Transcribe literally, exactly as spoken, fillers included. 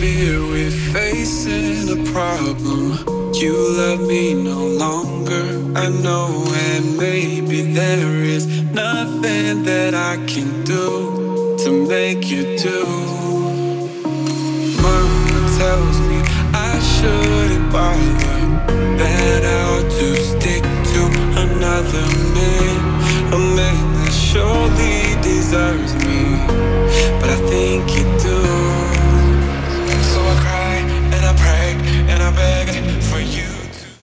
fear we're facing a problem. You love me no longer, I know, and maybe there is nothing that I can do to make you do. Mama tells